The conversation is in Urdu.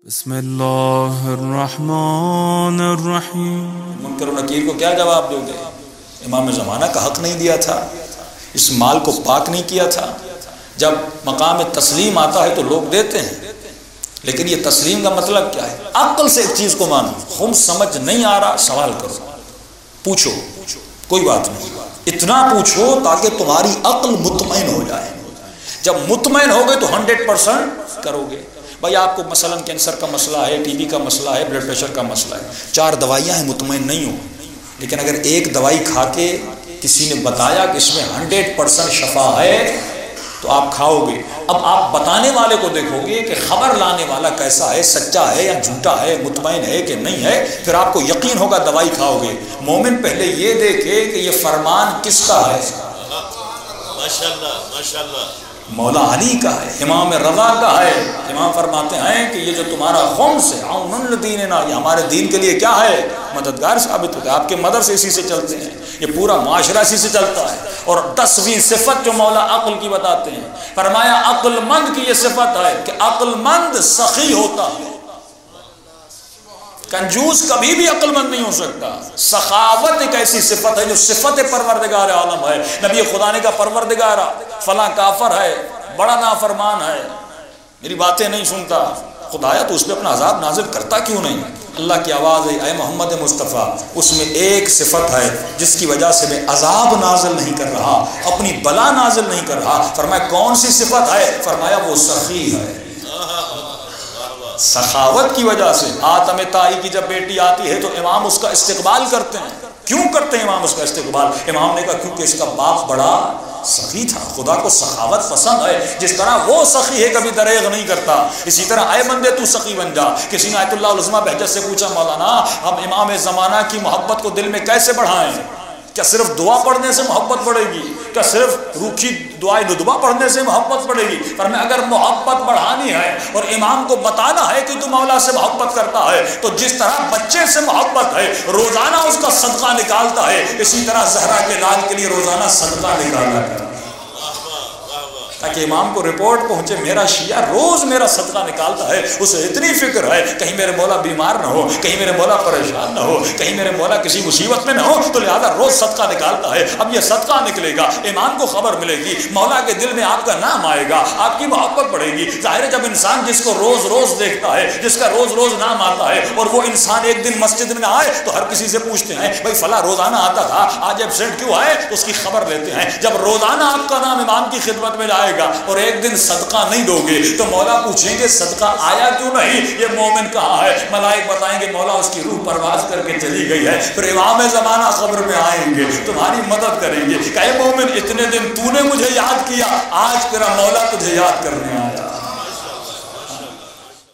بسم اللہ الرحمن الرحیم۔ منکر و نکیر کو کیا جواب دو گے؟ امام زمانہ کا حق نہیں دیا تھا، اس مال کو پاک نہیں کیا تھا۔ جب مقام تسلیم آتا ہے تو لوگ دیتے ہیں، لیکن یہ تسلیم کا مطلب کیا ہے؟ عقل سے ایک چیز کو مانو، خم سمجھ نہیں آ رہا سوال کرو، پوچھو، کوئی بات نہیں، اتنا پوچھو تاکہ تمہاری عقل مطمئن ہو جائے۔ جب مطمئن ہو گئے تو 100% کرو گے۔ بھائی آپ کو مثلا کینسر کا مسئلہ ہے، ٹی بی کا مسئلہ ہے، بلڈ پریشر کا مسئلہ ہے، 4 دوائیاں ہیں، مطمئن نہیں ہو، لیکن اگر ایک دوائی کھا کے کسی نے بتایا کہ اس میں 100% شفا ہے تو آپ کھاؤ گے۔ اب آپ بتانے والے کو دیکھو گے کہ خبر لانے والا کیسا ہے، سچا ہے یا جھوٹا ہے، مطمئن ہے کہ نہیں ہے، پھر آپ کو یقین ہوگا دوائی کھاؤ گے۔ مومن پہلے یہ دیکھے کہ یہ فرمان کس کا ہے، ماشاءاللہ ماشاءاللہ، مولا علی کا ہے، امام رضا کا ہے۔ امام فرماتے ہیں کہ یہ جو تمہارا خمس ہے، عون لدیننا، یہ ہمارے دین کے لیے کیا ہے؟ مددگار ثابت ہوتا ہے۔ آپ کے مدرسے اسی سے چلتے ہیں، یہ پورا معاشرہ اسی سے چلتا ہے۔ اور 10ویں صفت جو مولا عقل کی بتاتے ہیں، فرمایا عقل مند کی یہ صفت ہے کہ عقل مند سخی ہوتا ہے۔ کنجوس کبھی بھی عقل مند نہیں ہو سکتا۔ سخاوت ایک ایسی صفت ہے جو صفت پروردگار عالم ہے۔ نبی خدا نے کہا پروردگارا فلاں کافر ہے، بڑا نافرمان ہے، میری باتیں نہیں سنتا، خدایا تو اس پہ اپنا عذاب نازل کرتا کیوں نہیں؟ اللہ کی آواز ہے، اے محمد مصطفیٰ، اس میں ایک صفت ہے جس کی وجہ سے میں عذاب نازل نہیں کر رہا، اپنی بلا نازل نہیں کر رہا۔ فرمایا کون سی صفت ہے؟ فرمایا وہ سخی ہے۔ سخاوت کی وجہ سے آتم تائی کی جب بیٹی آتی ہے تو امام اس کا استقبال کرتے ہیں۔ کیوں کرتے ہیں امام اس کا استقبال؟ امام نے کہا کیونکہ اس کا باپ بڑا سخی تھا، خدا کو سخاوت پسند ہے، جس طرح وہ سخی ہے کبھی دریغ نہیں کرتا، اسی طرح اے بندے تو سخی بن جا۔ کسی نے آیت اللہ العظمیٰ بہجت سے پوچھا مولانا ہم امام زمانہ کی محبت کو دل میں کیسے بڑھائیں؟ کیا صرف دعا پڑھنے سے محبت بڑھے گی؟ کیا صرف روکھی دعائے ندبہ پڑھنے سے محبت بڑھے گی؟ پر میں اگر محبت بڑھانی ہے اور امام کو بتانا ہے کہ تو مولا سے محبت کرتا ہے تو جس طرح بچے سے محبت ہے روزانہ اس کا صدقہ نکالتا ہے، اسی طرح زہرا کے لال کے لیے روزانہ صدقہ نکالا کر، تاکہ امام کو رپورٹ پہنچے میرا شیعہ روز میرا صدقہ نکالتا ہے، اسے اتنی فکر ہے کہیں میرے مولا بیمار نہ ہو، کہیں میرے مولا پریشان نہ ہو، کہیں میرے مولا کسی مصیبت میں نہ ہو، تو لہذا روز صدقہ نکالتا ہے۔ اب یہ صدقہ نکلے گا، امام کو خبر ملے گی، مولا کے دل میں آپ کا نام آئے گا، آپ کی محبت بڑھے گی۔ ظاہر ہے جب انسان جس کو روز روز دیکھتا ہے، جس کا روز روز نام آتا ہے، اور وہ انسان ایک دن مسجد میں آئے تو ہر کسی سے پوچھتے ہیں بھائی فلاں روزانہ آتا تھا، آج ایبسینٹ کیوں آئے؟ اس کی خبر لیتے ہیں۔ جب روزانہ آپ کا نام امام کی خدمت میں جائے گا اور ایک دن صدقہ نہیں دو گے تو مولا پوچھیں گے صدقہ آیا کیوں نہیں؟ یہ مومن کہاں ہے؟ ملائک بتائیں گے مولا اس کی روح پرواز کر کے چلی گئی ہے۔ پھر امام زمانہ قبر میں آئیں گے، تمہاری مدد کریں گے کہ اے مومن اتنے دن تو نے مجھے یاد کیا، آج تیرا مولا تجھے یاد کرنے آیا۔